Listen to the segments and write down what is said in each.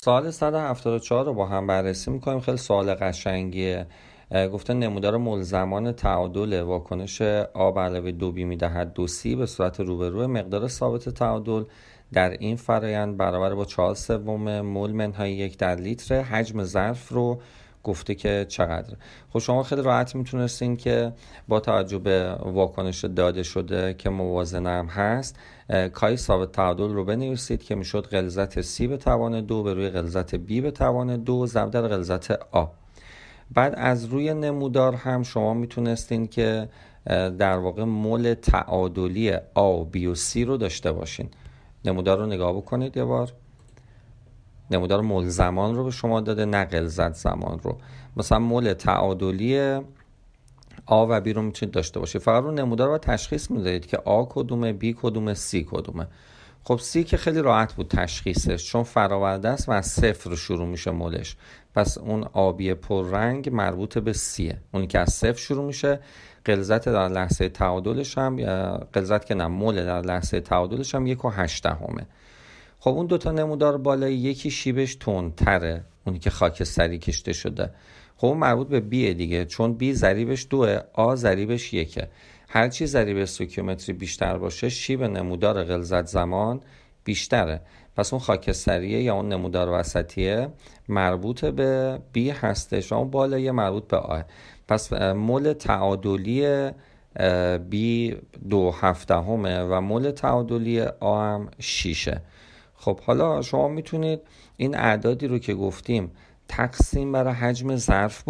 سوال 174 رو با هم بررسی میکنیم. خیلی سوال قشنگیه. گفته نمودار ملزمان تعادل واکنش آ به علاوه 2b میدهد 2c به صورت روبرو مقدار ثابت تعادل در این فرآیند برابر با 4/3 مول منهای 1 در لیتر. حجم ظرف رو گفته که چقدر. خب شما خیلی راحت میتونستین که با توجه به واکنش داده شده که موازنه هم هست کای ثابت تعادل رو بنویسید که میشد غلظت c به توان 2 به روی غلظت b به توان 2 ضرب در غلظت a. بعد از روی نمودار هم شما میتونستین که در واقع مول تعادلی A، B و C رو داشته باشین. نمودار رو نگاه بکنید یه بار. نمودار مول زمان رو به شما داده، نه غلظت زمان رو. مثلا مول تعادلی A و B رو میتونید داشته باشید. فقط رو نمودار رو تشخیص میدهید که A کدومه، B کدومه، C کدومه. خب C که خیلی راحت بود تشخیصش، چون فراورده است و از 0 شروع میشه مولش. پس اون آبی پررنگ مربوط به Cه. اونی که از 0 شروع میشه. غلظت در لحظه تعادلش هم غلظت که نه، مول در لحظه تعادلش هم 1.8. خب اون دوتا نمودار بالایی، یکی شیبش تندتره، اونی که خاکستری کشته شده. خب اون مربوط به B دیگه، چون B ضریبش 2، A ضریبش 1. هرچی ضریب استوکیومتری بیشتر باشه شیب نمودار غلظت زمان بیشتره. پس اون خاکستریه یا اون نمودار وسطیه مربوط به B هستش و اون بالایی مربوط به A. پس مول تعادلی B 2/7 و مول تعادلی A هم 6. خب حالا شما میتونید این اعدادی رو که گفتیم تقسیم بر حجم ظرف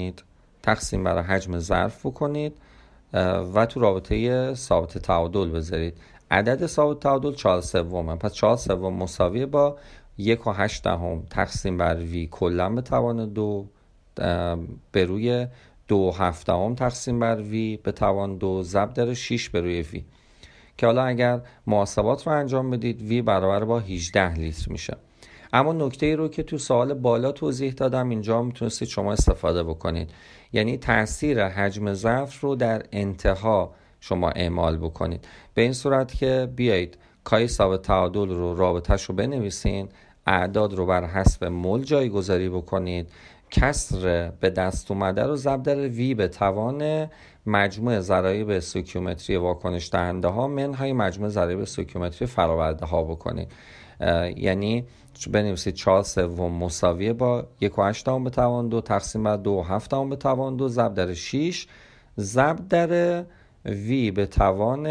بکنید و تو رابطه ثابت تعادل بذارید. عدد ثابت تعادل 4/3. پس 4/3 مساویه با 1.8 تقسیم بر V کلا به توان 2 به روی 2/7 تقسیم بر V به توان 2 ضرب در 6 به روی V، که حالا اگر محاسبات رو انجام بدید V برابر با 18 لیتر میشه. اما نکته ای رو که تو سوال بالا توضیح دادم اینجا میتونستید شما استفاده بکنید، یعنی تاثیر حجم ظرف رو در انتها شما اعمال بکنید، به این صورت که بیایید کای ثابت تعادل رو رابطه‌اش رو بنویسین، اعداد رو بر حسب مول جایگذاری بکنید، کسر به دست اومده رو ضرب در V به توان مجموع ضرایب استوکیومتری واکنش دهنده ها منهای مجموع ضرایب استوکیومتری فراورده ها بکنید. یعنی بنویسید 4/3 مساویه با 1.8 به توان 2 تقسیم بر 2/7 به توان 2 ضرب در 6 ضرب در V به توان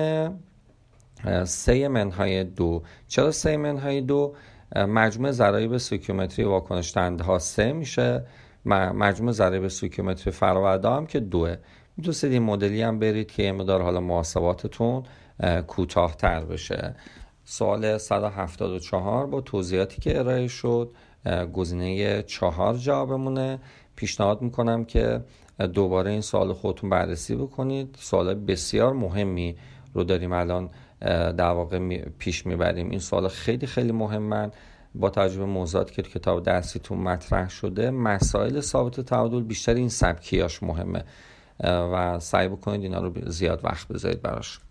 3/2. چرا 3/2؟ مجموع ضرایب استوکیومتری واکنش دهنده ها 3 میشه، مجموع ضرایب استوکیومتری فراورده هم که 2. میتونید این مدلی هم برید که یه مقدار حالا محاسباتتون کوتاه‌تر بشه. سوال 174 با توضیحاتی که ارائه شد گزینه 4 جوابمونه. پیشنهاد میکنم که دوباره این سوال خودتون بررسی بکنید. سوال بسیار مهمی رو داریم الان در واقع پیش میبریم. این سوال خیلی خیلی مهمن. با توجه به موضوعاتی که کتاب درسیتون مطرح شده، مسائل ثابت تعادل بیشتر این سبکیاش مهمه و سعی بکنید اینا رو زیاد وقت بذارید براش.